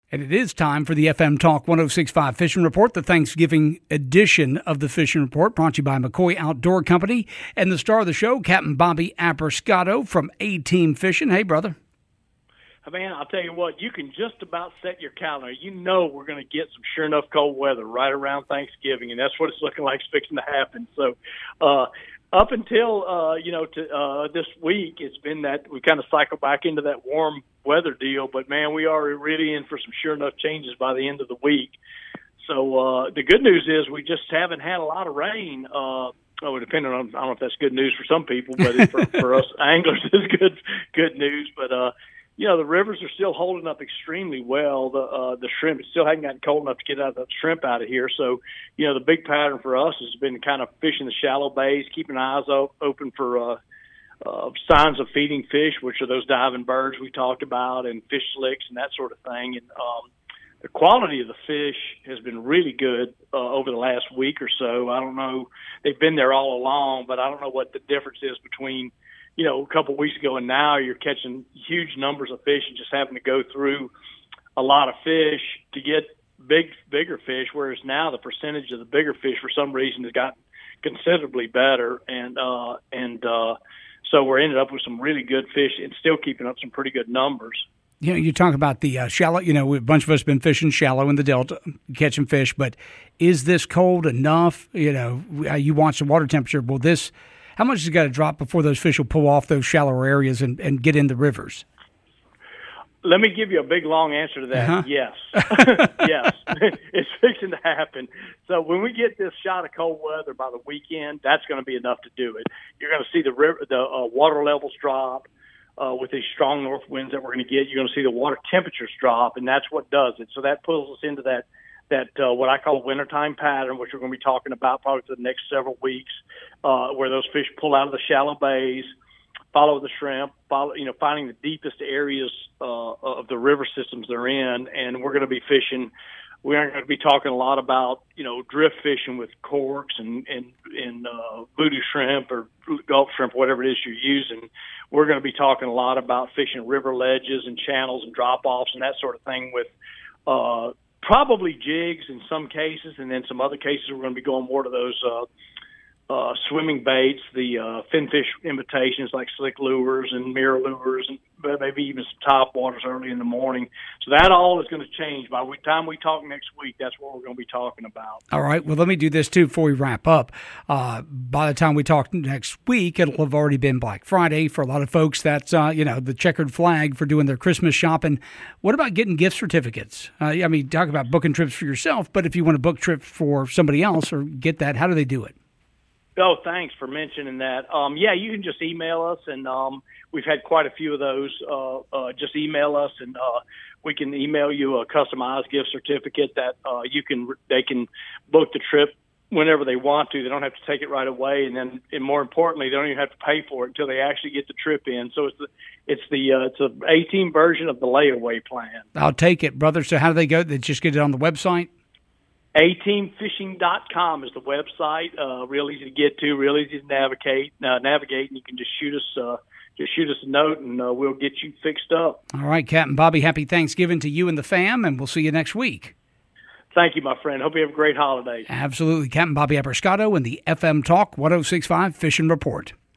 And it is time for the FM Talk 106.5 Fishing Report, the Thanksgiving edition of the Fishing Report, brought to you by McCoy Outdoor Company. And the star of the show, Captain Bobby Apriscato from A-Team Fishing. Hey, brother. Man, I'll tell you what, you can just about set your calendar. You know we're going to get some sure enough cold weather right around Thanksgiving, and that's what it's looking like it's fixing to happen. So up until, this week, it's been that we kind of cycle back into that warm weather deal. But, man, we are really in for some sure enough changes by the end of the week. So the good news is we just haven't had a lot of rain. Depending on, I don't know if that's good news for some people, but for us anglers, it's good news. But, the rivers are still holding up extremely well. The shrimp still hadn't gotten cold enough to get out the shrimp out of here. So, the big pattern for us has been kind of fishing the shallow bays, keeping eyes open for signs of feeding fish, which are those diving birds we talked about, and fish slicks and that sort of thing. And the quality of the fish has been really good over the last week or so. I don't know. They've been there all along, but I don't know what the difference is between a couple of weeks ago and now. You're catching huge numbers of fish and just having to go through a lot of fish to get bigger fish, whereas now the percentage of the bigger fish for some reason has gotten considerably better. And so we're ended up with some really good fish and still keeping up some pretty good numbers. You talk about the shallow, a bunch of us have been fishing shallow in the Delta, catching fish, but is this cold enough? You watch the water temperature. How much has it got to drop before those fish will pull off those shallower areas and get in the rivers? Let me give you a big, long answer to that. Uh-huh. Yes. Yes. It's fixing to happen. So when we get this shot of cold weather by the weekend, that's going to be enough to do it. You're going to see the water levels drop with these strong north winds that we're going to get. You're going to see the water temperatures drop, and that's what does it. So that pulls us into that what I call wintertime pattern, which we're going to be talking about probably for the next several weeks, where those fish pull out of the shallow bays, follow the shrimp, finding the deepest areas of the river systems they're in, and we're going to be fishing. We aren't going to be talking a lot about drift fishing with corks and voodoo shrimp or Gulf shrimp, whatever it is you're using. We're going to be talking a lot about fishing river ledges and channels and drop offs and that sort of thing with probably jigs in some cases, and then some other cases we're going to be going more to those swimming baits, the finfish imitations like slick lures and mirror lures, and maybe even some top waters early in the morning. So that all is going to change. By the time we talk next week, that's what we're going to be talking about. All right. Well, let me do this, too, before we wrap up. By the time we talk next week, it'll have already been Black Friday. For a lot of folks, that's, the checkered flag for doing their Christmas shopping. What about getting gift certificates? Talk about booking trips for yourself, but if you want to book trips for somebody else or get that, how do they do it? Oh, thanks for mentioning that. You can just email us, and we've had quite a few of those. Just email us, and we can email you a customized gift certificate that they can book the trip whenever they want to. They don't have to take it right away, and more importantly, they don't even have to pay for it until they actually get the trip in. So it's an A-Team version of the layaway plan. I'll take it, brother. So how do they go? They just get it on the website? ateamfishing.com is the website. Real easy to get to, real easy to navigate, and you can just shoot us a note, and we'll get you fixed up. All right, Captain Bobby, happy Thanksgiving to you and the fam, and we'll see you next week. Thank you, my friend. Hope you have a great holiday. Absolutely. Captain Bobby Apriscato in the FM Talk 106.5 Fishing Report.